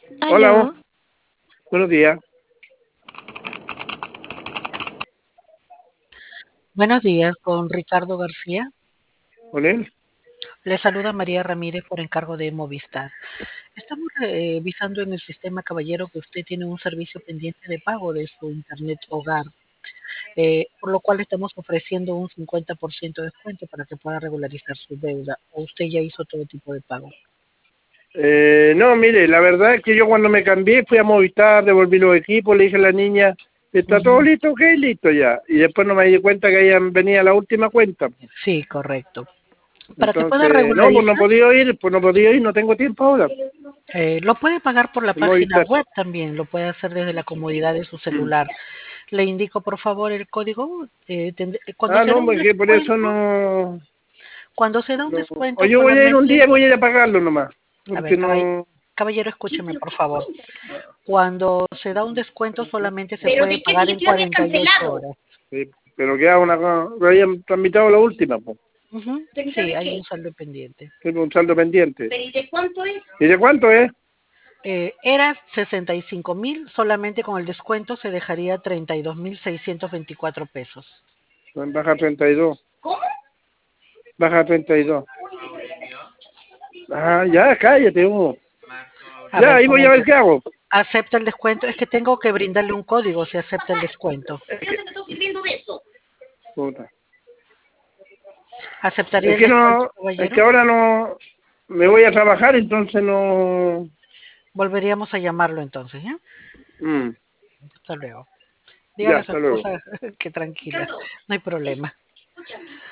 Hola, Aló, buenos días. buenos días con Ricardo García. ¿Con él? Le saluda María Ramírez por encargo de Movistar. Estamos revisando en el sistema, caballero, que usted tiene un servicio pendiente de pago de su internet hogar, por lo cual estamos ofreciendo un 50% de descuento para que pueda regularizar su deuda. ¿O usted ya hizo todo tipo de pago? No, mire, la verdad es que yo cuando me cambié fui a Movistar, devolví los equipos, le dije a la niña, está todo Ujú. listo, ok, listo ya. Y después no me di cuenta que ahí venía la última cuenta. Sí, correcto. Para que pueda Entonces, no, pues no he regularizar, podido ir, no tengo tiempo ahora. lo puede pagar por la En página Movistar. web también, lo puede hacer desde la comodidad de su Mm. celular. Le indico, por favor, el código. Cuando se da No, un porque por eso descuento, no, cuando se da un no. O descuento yo voy a ir un solamente, día y voy a ir a pagarlo nomás. a ver, Porque no. caballero, escúcheme, por favor. Cuando se da un descuento solamente se Pero puede ¿de qué pagar en sitio había 48 cancelado? horas. Sí, pero queda una. Me habían tramitado la última, pues. Ujú. ¿30 Sí, de hay un qué? saldo pendiente. Tengo un saldo pendiente. ¿Pero y de cuánto es? ¿Y de cuánto es? Era 65.000, solamente con el descuento se dejaría 32.624 pesos. Baja 32. ¿Cómo? Baja 32. Ah, ya, cállate, Hugo. A Ya, ver, ahí voy a ver caballero, qué hago. ¿acepta el descuento? Es que tengo que brindarle un código si acepta el descuento. ¿Qué no se te está sirviendo de eso? Puta. ¿Aceptaría Es el que descuento, no, es que caballero? ahora no, me voy a trabajar, entonces no. Volveríamos a llamarlo entonces, ¿ya? Mm, Hasta luego. ya, Dígale a su hasta luego. esposa que tranquila, Ricardo, no hay problema. escúchame.